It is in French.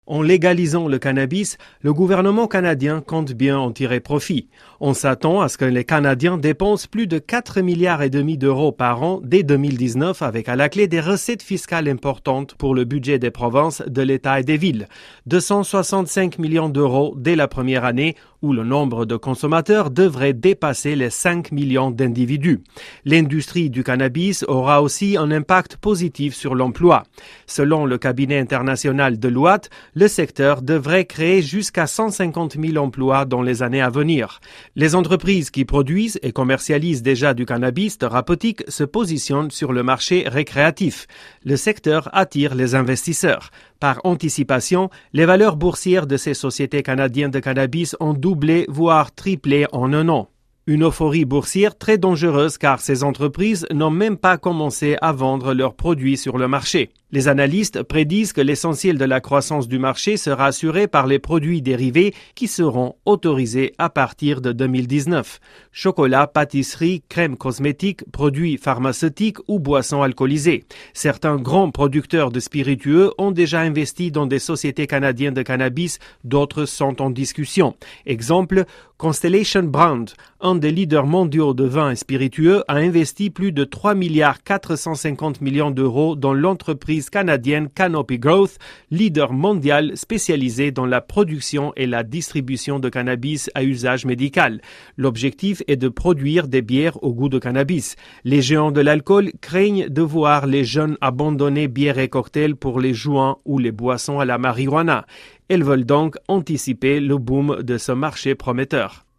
En légalisant le cannabis, le gouvernement canadien compte bien en tirer profit. On s'attend à ce que les Canadiens dépensent plus de 4,5 milliards d'euros par an dès 2019 avec à la clé des recettes fiscales importantes pour le budget des provinces, de l'État et des villes. 265 millions d'euros dès la première année où le nombre de consommateurs devrait dépasser les 5 millions d'individus. L'industrie du cannabis aura aussi un impact positif sur l'emploi. Selon le cabinet international Deloitte, le secteur devrait créer jusqu'à 150 000 emplois dans les années à venir. Les entreprises qui produisent et commercialisent déjà du cannabis thérapeutique se positionnent sur le marché récréatif. Le secteur attire les investisseurs. Par anticipation, les valeurs boursières de ces sociétés canadiennes de cannabis ont doublé, voire triplé en un an. Une euphorie boursière très dangereuse car ces entreprises n'ont même pas commencé à vendre leurs produits sur le marché. Les analystes prédisent que l'essentiel de la croissance du marché sera assuré par les produits dérivés qui seront autorisés à partir de 2019. Chocolat, pâtisserie, crème cosmétique, produits pharmaceutiques ou boissons alcoolisées. Certains grands producteurs de spiritueux ont déjà investi dans des sociétés canadiennes de cannabis, d'autres sont en discussion. Exemple, Constellation Brand, un des leaders mondiaux de vins et spiritueux, a investi plus de 3 milliards 450 millions d'euros dans l'entreprise canadienne Canopy Growth, leader mondial spécialisé dans la production et la distribution de cannabis à usage médical. L'objectif est de produire des bières au goût de cannabis. Les géants de l'alcool craignent de voir les jeunes abandonner bières et cocktails pour les joints ou les boissons à la marijuana. Elles veulent donc anticiper le boom de ce marché prometteur.